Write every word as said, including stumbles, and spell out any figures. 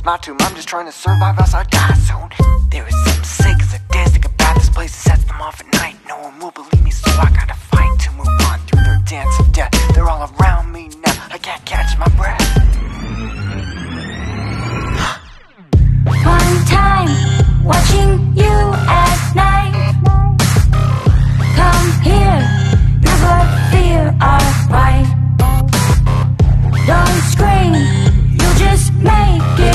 my tomb. I'm just trying to survive outside die soon. There is something sick and sadistic about this place. It sets them off at night. No one will believe me, so I gotta fight to move on through their dance of death.